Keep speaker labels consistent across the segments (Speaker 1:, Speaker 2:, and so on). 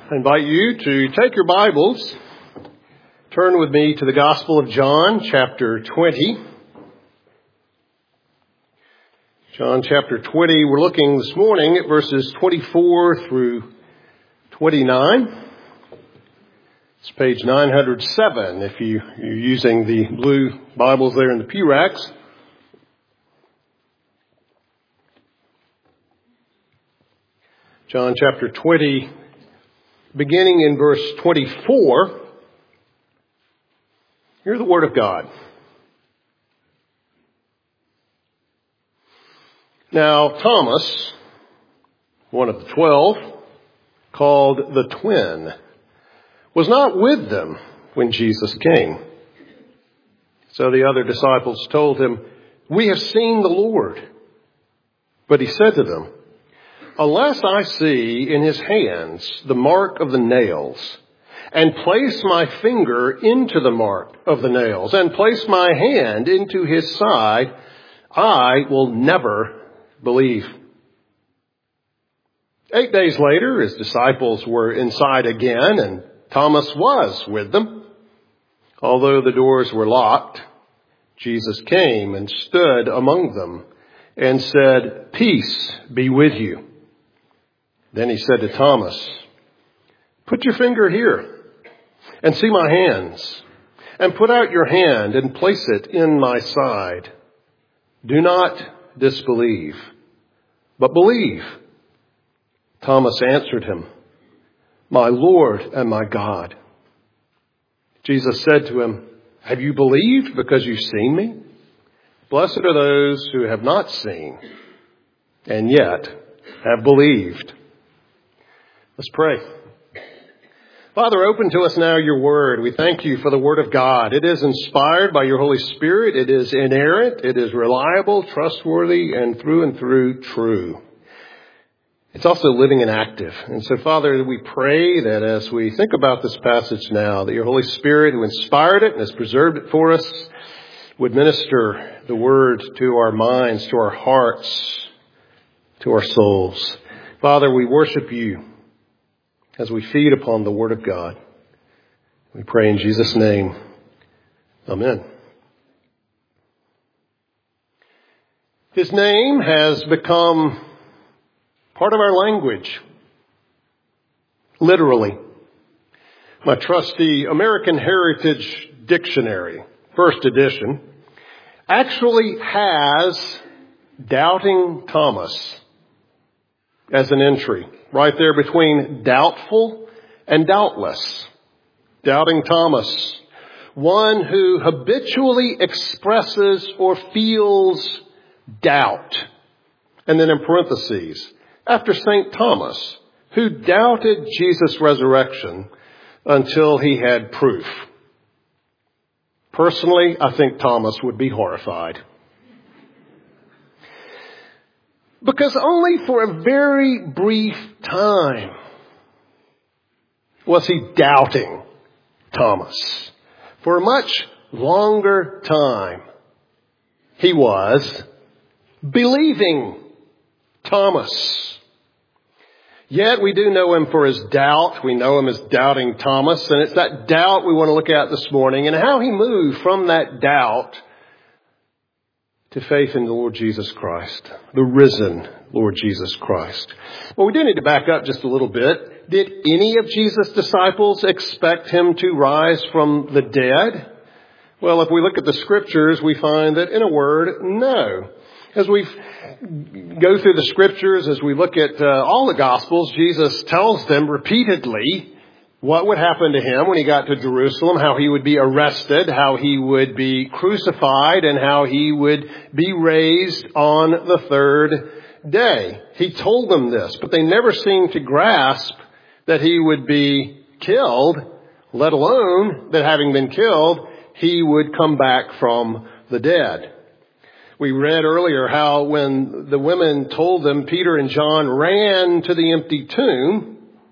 Speaker 1: I invite you to take your Bibles, turn with me to the Gospel of John, chapter 20. John chapter 20, we're looking this morning at verses 24 through 29. It's page 907 if you're using the blue Bibles there in the pew racks. John chapter 20, beginning in verse 24, hear the Word of God. Now Thomas, one of the 12, called the twin, was not with them when Jesus came. So the other disciples told him, "We have seen the Lord." But he said to them, "Unless I see in his hands the mark of the nails, and place my finger into the mark of the nails, and place my hand into his side, I will never believe." 8 days later, his disciples were inside again, and Thomas was with them. Although the doors were locked, Jesus came and stood among them and said, "Peace be with you." Then he said to Thomas, "Put your finger here and see my hands, and put out your hand and place it in my side. Do not disbelieve, but believe." Thomas answered him, "My Lord and my God." Jesus said to him, "Have you believed because you've seen me? Blessed are those who have not seen and yet have believed." Let's pray. Father, open to us now your word. We thank you for the word of God. It is inspired by your Holy Spirit. It is inerrant. It is reliable, trustworthy, and through true. It's also living and active. And so, Father, we pray that as we think about this passage now, that your Holy Spirit, who inspired it and has preserved it for us, would minister the word to our minds, to our hearts, to our souls. Father, we worship you as we feed upon the Word of God. We pray in Jesus' name. Amen. His name has become part of our language. Literally. My trusty American Heritage Dictionary, first edition, actually has Doubting Thomas as an entry. Right there between doubtful and doubtless. Doubting Thomas. One who habitually expresses or feels doubt. And then in parentheses, after St. Thomas, who doubted Jesus' resurrection until he had proof. Personally, I think Thomas would be horrified. Because only for a very brief time was he doubting Thomas. For a much longer time, he was believing Thomas. Yet we do know him for his doubt. We know him as Doubting Thomas. And it's that doubt we want to look at this morning and how he moved from that doubt to faith in the Lord Jesus Christ, the risen Lord Jesus Christ. Well, we do need to back up just a little bit. Did any of Jesus' disciples expect him to rise from the dead? Well, if we look at the scriptures, we find that in a word, no. As we go through the scriptures, as we look at all the gospels, Jesus tells them repeatedly what would happen to him when he got to Jerusalem, how he would be arrested, how he would be crucified, and how he would be raised on the third day. He told them this, but they never seemed to grasp that he would be killed, let alone that having been killed, he would come back from the dead. We read earlier how when the women told them, Peter and John ran to the empty tomb.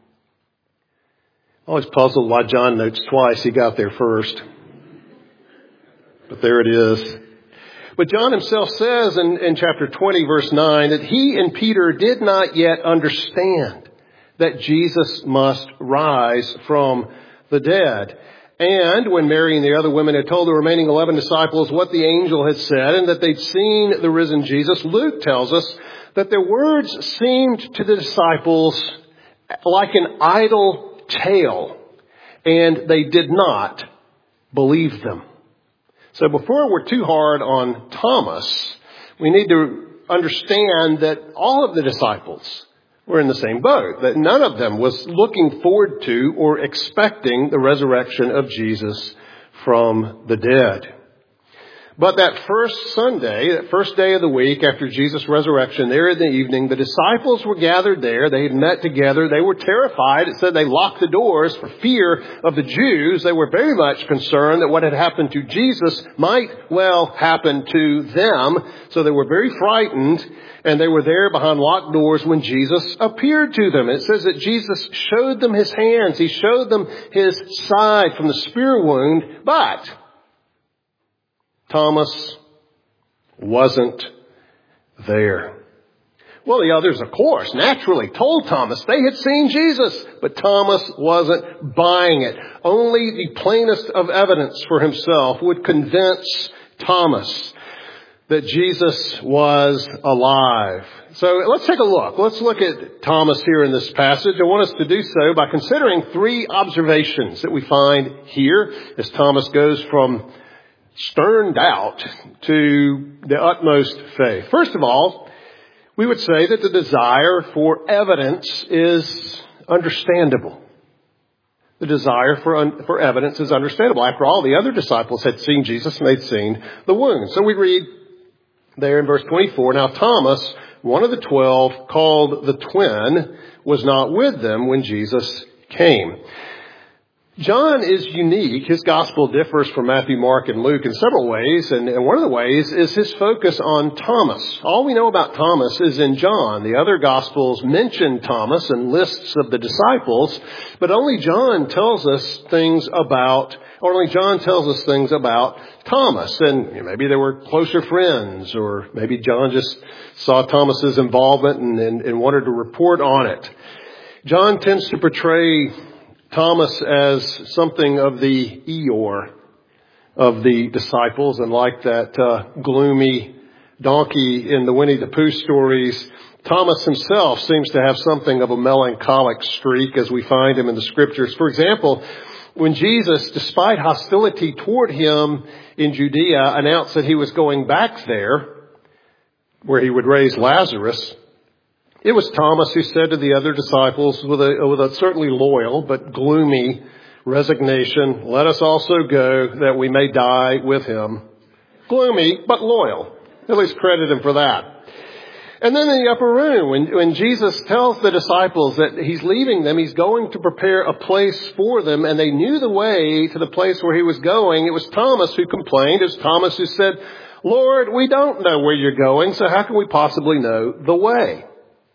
Speaker 1: Always puzzled why John notes twice he got there first. But there it is. But John himself says in chapter 20, verse 9, that he and Peter did not yet understand that Jesus must rise from the dead. And when Mary and the other women had told the remaining 11 disciples what the angel had said and that they'd seen the risen Jesus, Luke tells us that their words seemed to the disciples like an idle tale, and they did not believe them. So before we're too hard on Thomas, we need to understand that all of the disciples were in the same boat, that none of them was looking forward to or expecting the resurrection of Jesus from the dead. But that first Sunday, that first day of the week after Jesus' resurrection, there in the evening, the disciples were gathered there. They had met together. They were terrified. It said they locked the doors for fear of the Jews. They were very much concerned that what had happened to Jesus might well happen to them. So they were very frightened, and they were there behind locked doors when Jesus appeared to them. It says that Jesus showed them his hands. He showed them his side from the spear wound, but Thomas wasn't there. Well, the others, of course, naturally told Thomas they had seen Jesus, but Thomas wasn't buying it. Only the plainest of evidence for himself would convince Thomas that Jesus was alive. So let's take a look. Let's look at Thomas here in this passage. I want us to do so by considering three observations that we find here as Thomas goes from stern doubt to the utmost faith. First of all, we would say that the desire for evidence is understandable. The desire for evidence is understandable. After all, the other disciples had seen Jesus and they'd seen the wound. So we read there in verse 24, now Thomas, one of the 12, called the twin, was not with them when Jesus came. John is unique. His gospel differs from Matthew, Mark, and Luke in several ways, and one of the ways is his focus on Thomas. All we know about Thomas is in John. The other gospels mention Thomas and lists of the disciples, but only John tells us things about Thomas. And maybe they were closer friends, or maybe John just saw Thomas's involvement and wanted to report on it. John tends to portray Thomas as something of the Eeyore of the disciples, and like that gloomy donkey in the Winnie the Pooh stories, Thomas himself seems to have something of a melancholic streak as we find him in the scriptures. For example, when Jesus, despite hostility toward him in Judea, announced that he was going back there where he would raise Lazarus, it was Thomas who said to the other disciples with a certainly loyal but gloomy resignation, let us also go that we may die with him. Gloomy but loyal. At least credit him for that. And then in the upper room, when Jesus tells the disciples that he's leaving them, he's going to prepare a place for them, and they knew the way to the place where he was going, it was Thomas who complained. It was Thomas who said, Lord, we don't know where you're going, so how can we possibly know the way?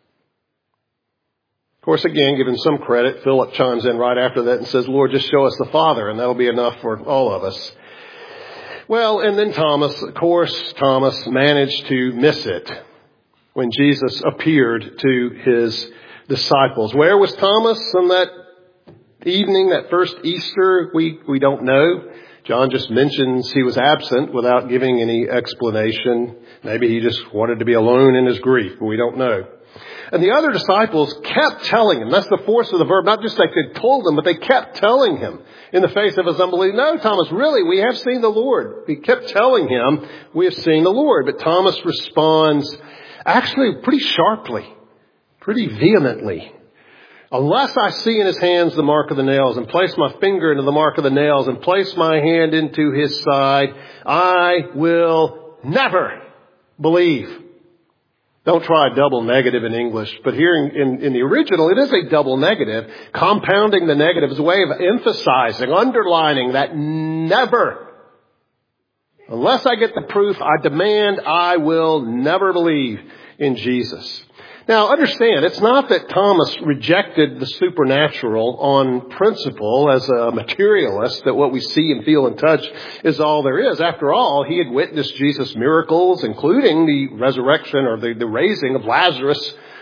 Speaker 1: Of course, again, given some credit, Philip chimes in right after that and says, Lord, just show us the Father, and that'll be enough for all of us. Well, and then Thomas managed to miss it when Jesus appeared to his disciples. Where was Thomas on that evening, that first Easter? We don't know. John just mentions he was absent without giving any explanation. Maybe he just wanted to be alone in his grief, but we don't know. And the other disciples kept telling him, that's the force of the verb, not just like they told him, but they kept telling him in the face of his unbelief, no, Thomas, really, we have seen the Lord. He kept telling him, we have seen the Lord. But Thomas responds actually pretty sharply, pretty vehemently. Unless I see in his hands the mark of the nails, and place my finger into the mark of the nails, and place my hand into his side, I will never believe. Don't try a double negative in English, but here in the original, it is a double negative. Compounding the negative is a way of emphasizing, underlining that never. Unless I get the proof, I demand I will never believe in Jesus. Now, understand, it's not that Thomas rejected the supernatural on principle as a materialist, that what we see and feel and touch is all there is. After all, he had witnessed Jesus' miracles, including the resurrection or the raising of Lazarus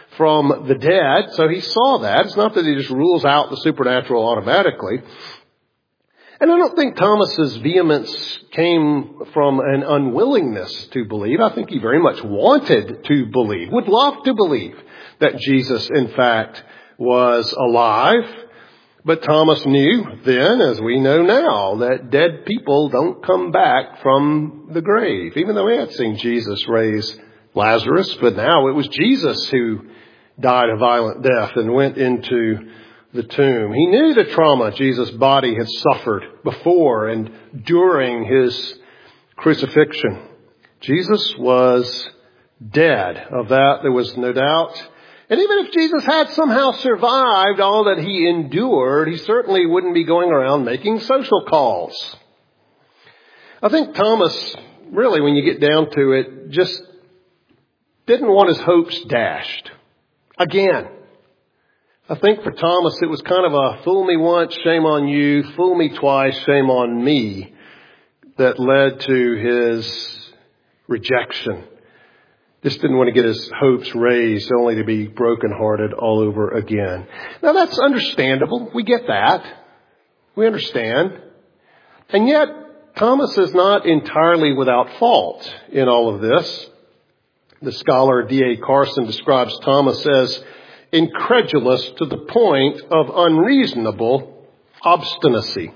Speaker 1: from the dead. So he saw that. It's not that he just rules out the supernatural automatically. And I don't think Thomas's vehemence came from an unwillingness to believe. I think he very much wanted to believe, would love to believe that Jesus, in fact, was alive. But Thomas knew then, as we know now, that dead people don't come back from the grave, even though he had seen Jesus raise Lazarus. But now it was Jesus who died a violent death and went into the tomb. He knew the trauma Jesus' body had suffered before and during his crucifixion. Jesus was dead. Of that there was no doubt. And even if Jesus had somehow survived all that he endured, he certainly wouldn't be going around making social calls. I think Thomas, really, when you get down to it, just didn't want his hopes dashed. Again, I think for Thomas it was kind of a fool me once, shame on you, fool me twice, shame on me that led to his rejection. Just didn't want to get his hopes raised only to be brokenhearted all over again. Now that's understandable. We get that. We understand. And yet Thomas is not entirely without fault in all of this. The scholar D.A. Carson describes Thomas as incredulous to the point of unreasonable obstinacy.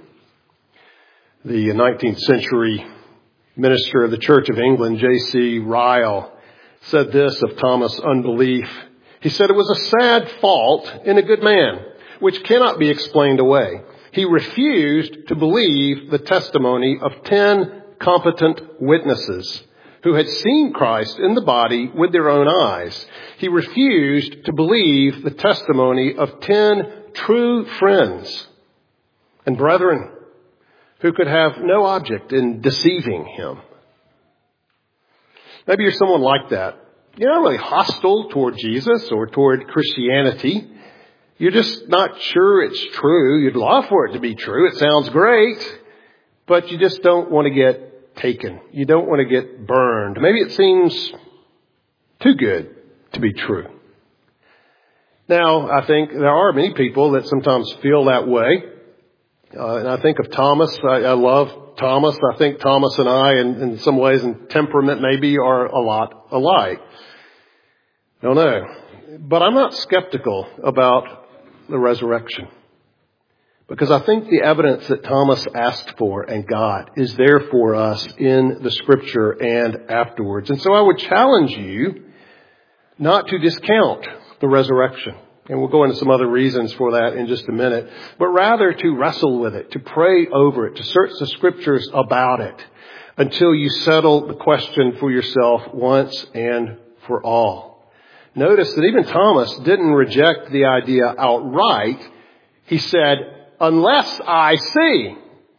Speaker 1: The 19th century minister of the Church of England, J.C. Ryle, said this of Thomas' unbelief. He said it was a sad fault in a good man, which cannot be explained away. He refused to believe the testimony of 10 competent witnesses who had seen Christ in the body with their own eyes. He refused to believe the testimony of 10 true friends and brethren who could have no object in deceiving him. Maybe you're someone like that. You're not really hostile toward Jesus or toward Christianity. You're just not sure it's true. You'd love for it to be true. It sounds great, but you just don't want to get taken. You don't want to get burned. Maybe it seems too good to be true. Now, I think there are many people that sometimes feel that way. And I think of Thomas. I love Thomas. I think Thomas and I, in some ways, in temperament maybe, are a lot alike. I don't know. But I'm not skeptical about the resurrection. Because I think the evidence that Thomas asked for and got is there for us in the Scripture and afterwards. And so I would challenge you not to discount the resurrection. And we'll go into some other reasons for that in just a minute. But rather to wrestle with it, to pray over it, to search the Scriptures about it until you settle the question for yourself once and for all. Notice that even Thomas didn't reject the idea outright. He said, unless I see,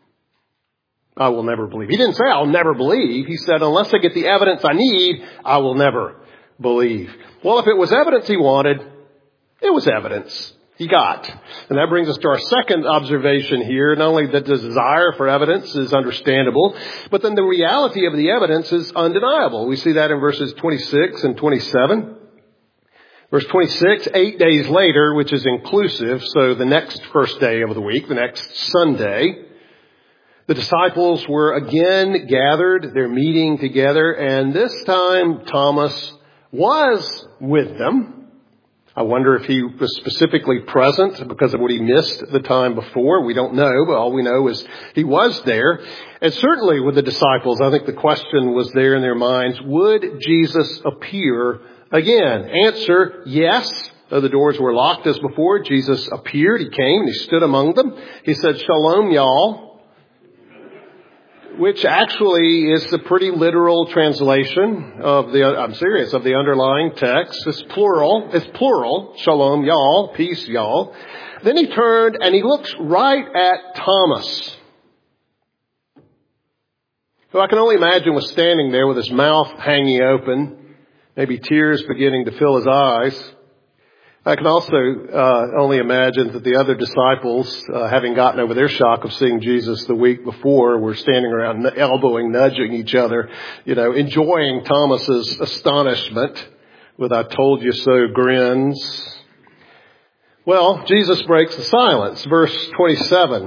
Speaker 1: I will never believe. He didn't say I'll never believe. He said, unless I get the evidence I need, I will never believe. Well, if it was evidence he wanted, it was evidence he got. And that brings us to our second observation here. Not only that the desire for evidence is understandable, but then the reality of the evidence is undeniable. We see that in verses 26 and 27. Verse 26, 8 days later, which is inclusive, so the next first day of the week, the next Sunday, the disciples were again gathered. They're meeting together, and this time Thomas was with them. I wonder if he was specifically present because of what he missed the time before. We don't know, but all we know is he was there. And certainly with the disciples, I think the question was there in their minds, would Jesus appear again? Answer, yes. Though the doors were locked as before, Jesus appeared. He came and he stood among them. He said, "Shalom, y'all," which actually is the pretty literal translation of the underlying text. It's plural. Shalom, y'all. Peace, y'all. Then he turned and he looks right at Thomas, who I can only imagine was standing there with his mouth hanging open, maybe tears beginning to fill his eyes. I can also only imagine that the other disciples, having gotten over their shock of seeing Jesus the week before, were standing around elbowing, nudging each other, enjoying Thomas's astonishment with "I told you so" grins. Well, Jesus breaks the silence. Verse 27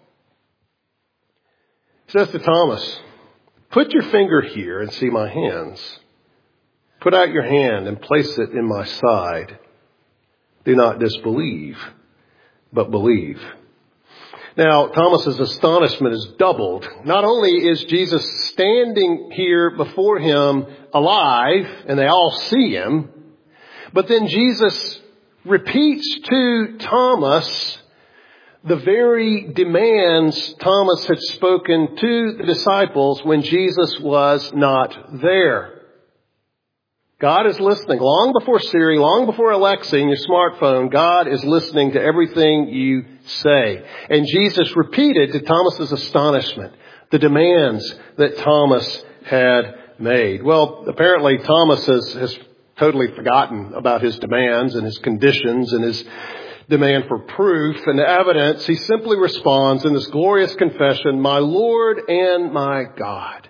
Speaker 1: says to Thomas, "Put your finger here and see my hands. Put out your hand and place it in my side. Do not disbelieve, but believe." Now, Thomas's astonishment is doubled. Not only is Jesus standing here before him alive, and they all see him, but then Jesus repeats to Thomas the very demands Thomas had spoken to the disciples when Jesus was not there. God is listening. Long before Siri, long before Alexa in your smartphone, God is listening to everything you say. And Jesus repeated to Thomas's astonishment the demands that Thomas had made. Well, apparently Thomas has totally forgotten about his demands and his conditions and his demand for proof and evidence. He simply responds in this glorious confession, "My Lord and my God."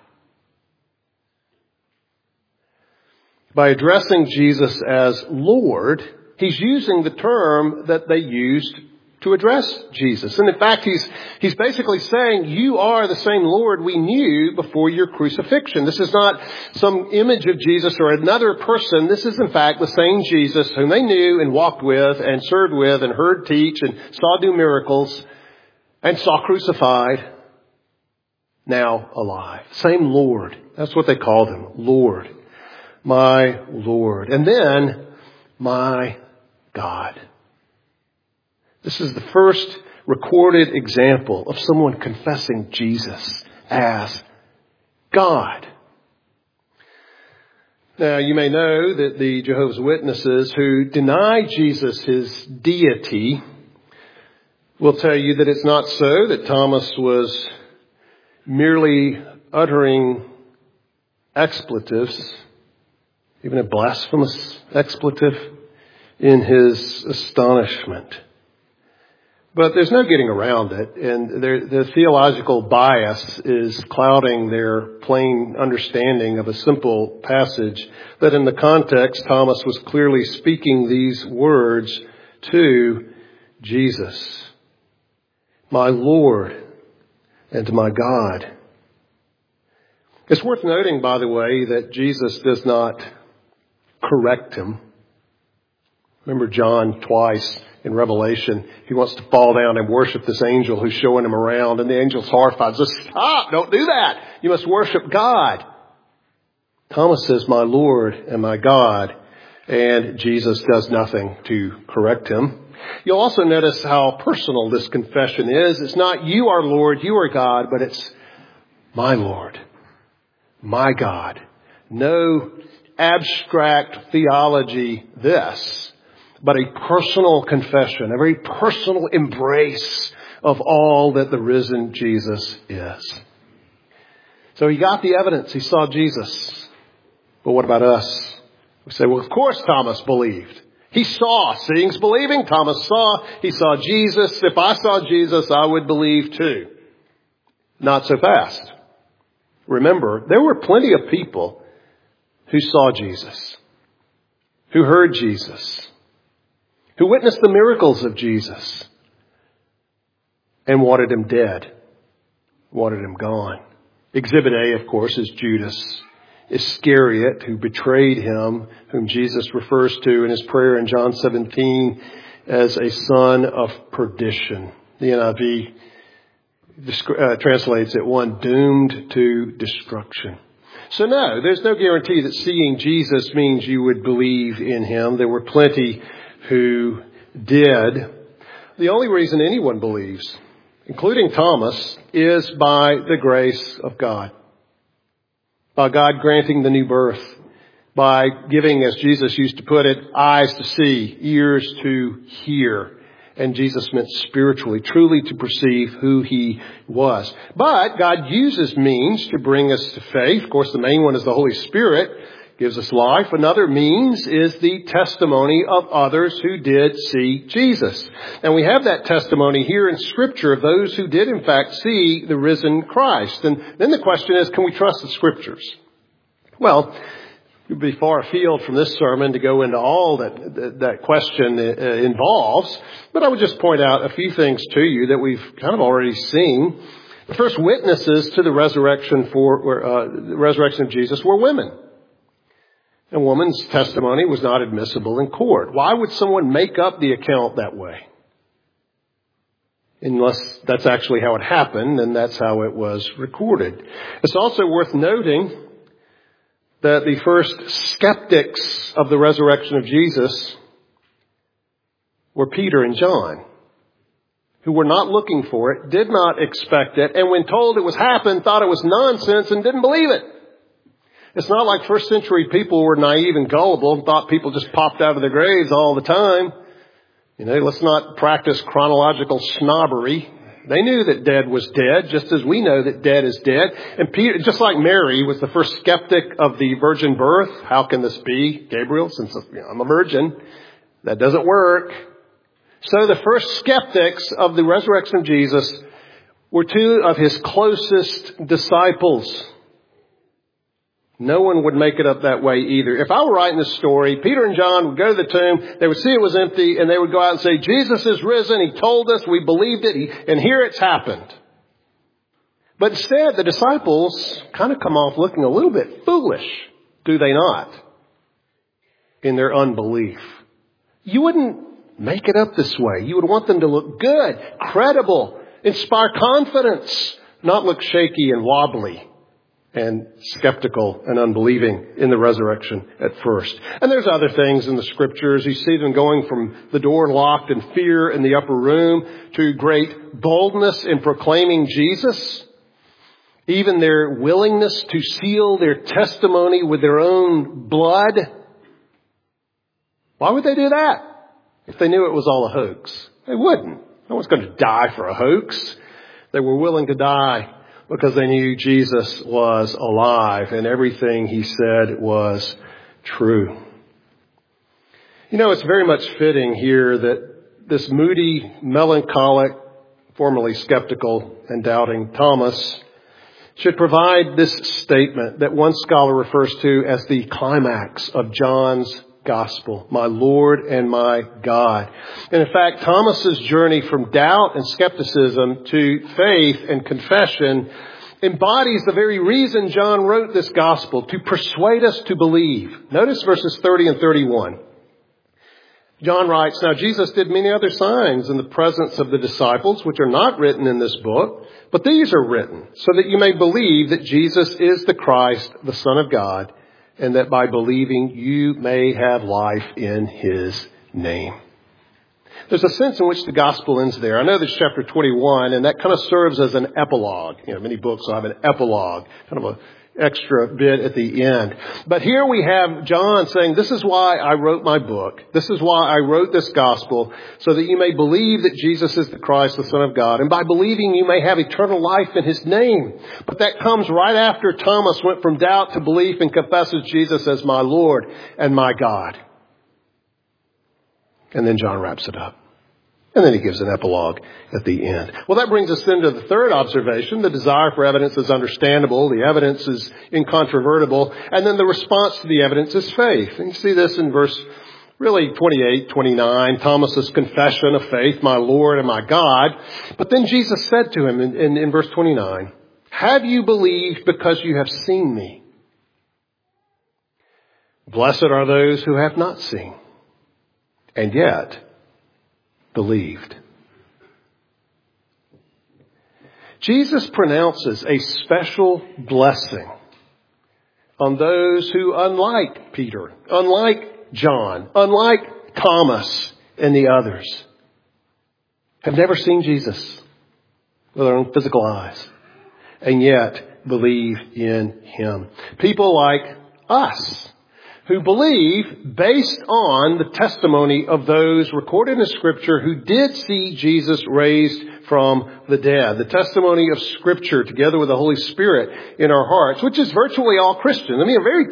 Speaker 1: By addressing Jesus as Lord, he's using the term that they used to address Jesus. And in fact, he's basically saying, you are the same Lord we knew before your crucifixion. This is not some image of Jesus or another person. This is in fact the same Jesus whom they knew and walked with and served with and heard teach and saw do miracles and saw crucified, now alive. Same Lord. That's what they called him, Lord. My Lord. And then, my God. This is the first recorded example of someone confessing Jesus as God. Now, you may know that the Jehovah's Witnesses who deny Jesus his deity will tell you that it's not so, that Thomas was merely uttering expletives, even a blasphemous expletive, in his astonishment. But there's no getting around it, and the theological bias is clouding their plain understanding of a simple passage that in the context, Thomas was clearly speaking these words to Jesus. My Lord and my God. It's worth noting, by the way, that Jesus does not correct him. Remember John twice in Revelation, he wants to fall down and worship this angel who's showing him around, and the angel's horrified. Says, "Stop, don't do that. You must worship God." Thomas says, "My Lord and my God," and Jesus does nothing to correct him. You'll also notice how personal this confession is. It's not "you are Lord, you are God," but it's "my Lord, my God." No abstract theology this, but a personal confession, a very personal embrace of all that the risen Jesus is. So he got the evidence. He saw Jesus. But what about us? We say, well, of course Thomas believed. He saw. Seeing's believing. Thomas saw. He saw Jesus. If I saw Jesus, I would believe too. Not so fast. Remember, there were plenty of people who saw Jesus, who heard Jesus, who witnessed the miracles of Jesus and wanted him dead, wanted him gone. Exhibit A, of course, is Judas Iscariot, who betrayed him, whom Jesus refers to in his prayer in John 17 as a son of perdition. The NIV translates it one doomed to destruction. So no, there's no guarantee that seeing Jesus means you would believe in him. There were plenty who did. The only reason anyone believes, including Thomas, is by the grace of God. By God granting the new birth. By giving, as Jesus used to put it, eyes to see, ears to hear. And Jesus meant spiritually, truly to perceive who he was. But God uses means to bring us to faith. Of course, the main one is the Holy Spirit, gives us life. Another means is the testimony of others who did see Jesus. And we have that testimony here in Scripture of those who did in fact see the risen Christ. And then the question is, can we trust the Scriptures? Well, It would be far afield from this sermon to go into all that question involves, but I would just point out a few things to you that we've kind of already seen. The first witnesses to the resurrection the resurrection of Jesus were women. A woman's testimony was not admissible in court. Why would someone make up the account that way? Unless that's actually how it happened, and that's how it was recorded. It's also worth noting that the first skeptics of the resurrection of Jesus were Peter and John, who were not looking for it, did not expect it, and when told it was happened, thought it was nonsense and didn't believe it. It's not like first century people were naive and gullible and thought people just popped out of their graves all the time. Let's not practice chronological snobbery. They knew that dead was dead, just as we know that dead is dead. And Peter, just like Mary was the first skeptic of the virgin birth. How can this be, Gabriel, since I'm a virgin? That doesn't work. So the first skeptics of the resurrection of Jesus were two of his closest disciples. No one would make it up that way either. If I were writing this story, Peter and John would go to the tomb, they would see it was empty, and they would go out and say, Jesus is risen, he told us, we believed it, and here it's happened. But instead, the disciples kind of come off looking a little bit foolish, do they not? In their unbelief. You wouldn't make it up this way. You would want them to look good, credible, inspire confidence, not look shaky and wobbly and skeptical and unbelieving in the resurrection at first. And there's other things in the scriptures. You see them going from the door locked in fear in the upper room to great boldness in proclaiming Jesus. Even their willingness to seal their testimony with their own blood. Why would they do that? If they knew it was all a hoax. They wouldn't. No one's going to die for a hoax. They were willing to die because they knew Jesus was alive and everything he said was true. It's very much fitting here that this moody, melancholic, formerly skeptical and doubting Thomas should provide this statement that one scholar refers to as the climax of John's Gospel, my Lord and my God. And in fact, Thomas's journey from doubt and skepticism to faith and confession embodies the very reason John wrote this Gospel, to persuade us to believe. Notice verses 30 and 31. John writes, now Jesus did many other signs in the presence of the disciples, which are not written in this book, but these are written so that you may believe that Jesus is the Christ, the Son of God, and that by believing you may have life in his name. There's a sense in which the gospel ends there. I know there's chapter 21, and that kind of serves as an epilogue. Many books will have an epilogue, kind of an extra bit at the end. But here we have John saying, this is why I wrote my book. This is why I wrote this gospel, so that you may believe that Jesus is the Christ, the Son of God. And by believing, you may have eternal life in his name. But that comes right after Thomas went from doubt to belief and confesses Jesus as my Lord and my God. And then John wraps it up. And then he gives an epilogue at the end. Well, that brings us then to the third observation. The desire for evidence is understandable. The evidence is incontrovertible. And then the response to the evidence is faith. And you see this in verse 28, 29, Thomas's confession of faith, my Lord and my God. But then Jesus said to him in verse 29, have you believed because you have seen me? Blessed are those who have not seen and yet believed. Jesus pronounces a special blessing on those who, unlike Peter, unlike John, unlike Thomas and the others, have never seen Jesus with their own physical eyes and yet believe in him. People like us, who believe based on the testimony of those recorded in Scripture who did see Jesus raised from the dead. The testimony of Scripture together with the Holy Spirit in our hearts, which is virtually all Christians. A very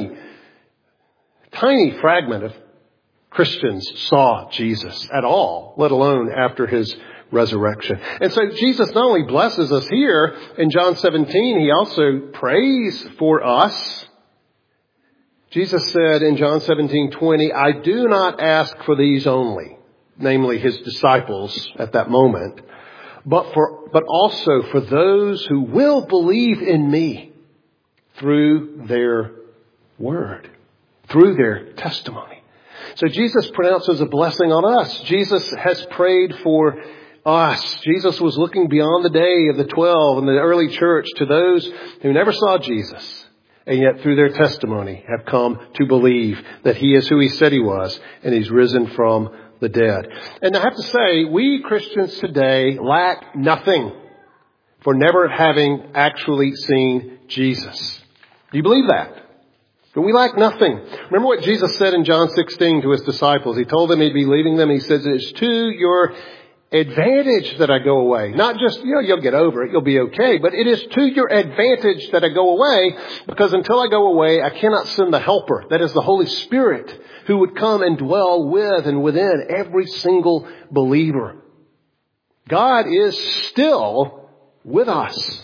Speaker 1: tiny fragment of Christians saw Jesus at all, let alone after his resurrection. And so Jesus not only blesses us here in John 17, he also prays for us Jesus said in John 17:20, I do not ask for these only, namely his disciples at that moment, but also for those who will believe in me through their word, through their testimony. So Jesus pronounces a blessing on us. Jesus has prayed for us. Jesus was looking beyond the day of the 12 and the early church to those who never saw Jesus, and yet through their testimony have come to believe that he is who he said he was, and he's risen from the dead. And I have to say, we Christians today lack nothing for never having actually seen Jesus. Do you believe that? But we lack nothing. Remember what Jesus said in John 16 to his disciples. He told them he'd be leaving them. He says, it's to your advantage that I go away. Not just, you'll get over it, you'll be okay. But it is to your advantage that I go away, because until I go away, I cannot send the helper. That is the Holy Spirit, who would come and dwell with and within every single believer. God is still with us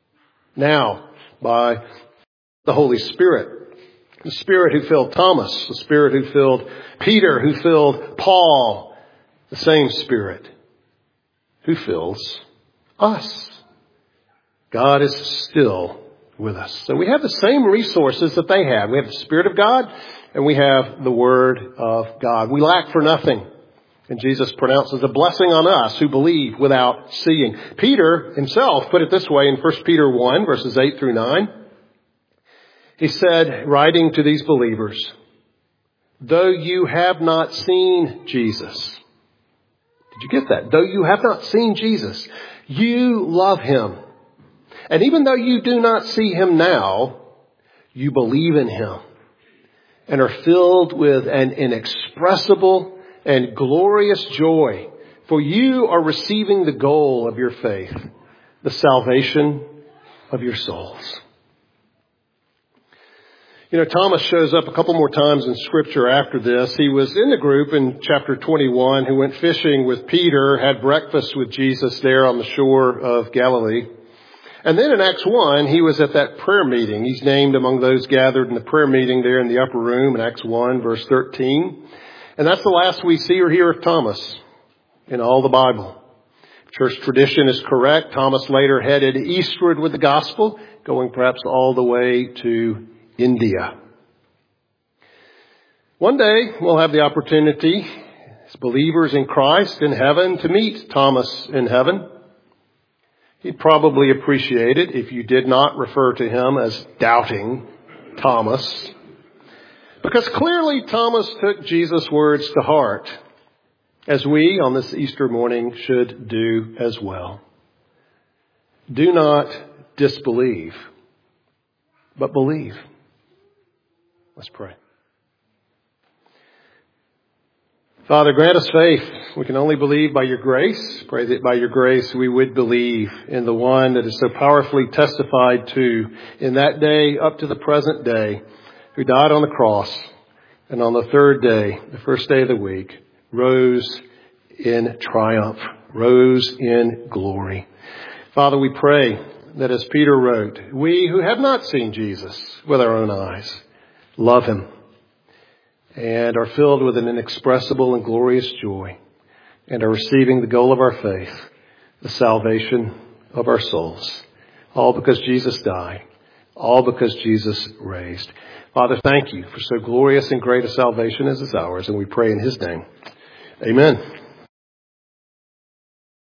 Speaker 1: now by the Holy Spirit. The Spirit who filled Thomas, the Spirit who filled Peter, who filled Paul, the same Spirit who fills us. God is still with us. So we have the same resources that they have. We have the Spirit of God and we have the Word of God. We lack for nothing. And Jesus pronounces a blessing on us who believe without seeing. Peter himself put it this way in 1 Peter 1, verses 8 through 9. He said, writing to these believers, though you have not seen Jesus. Did you get that? Though you have not seen Jesus, you love him. And even though you do not see him now, you believe in him and are filled with an inexpressible and glorious joy, for you are receiving the goal of your faith, the salvation of your souls. Thomas shows up a couple more times in Scripture after this. He was in the group in chapter 21 who went fishing with Peter, had breakfast with Jesus there on the shore of Galilee. And then in Acts 1, he was at that prayer meeting. He's named among those gathered in the prayer meeting there in the upper room in Acts 1, verse 13. And that's the last we see or hear of Thomas in all the Bible. Church tradition is correct. Thomas later headed eastward with the gospel, going perhaps all the way to India. One day we'll have the opportunity as believers in Christ in heaven to meet Thomas in heaven. He'd probably appreciate it if you did not refer to him as doubting Thomas, because clearly Thomas took Jesus' words to heart, as we on this Easter morning should do as well. Do not disbelieve, but believe. Let's pray. Father, grant us faith. We can only believe by your grace. Pray that by your grace we would believe in the one that is so powerfully testified to in that day up to the present day, who died on the cross and on the third day, the first day of the week, rose in triumph, rose in glory. Father, we pray that as Peter wrote, we who have not seen Jesus with our own eyes love him and are filled with an inexpressible and glorious joy and are receiving the goal of our faith, the salvation of our souls. All because Jesus died. All because Jesus raised. Father, thank you for so glorious and great a salvation as is ours, and we pray in his name. Amen.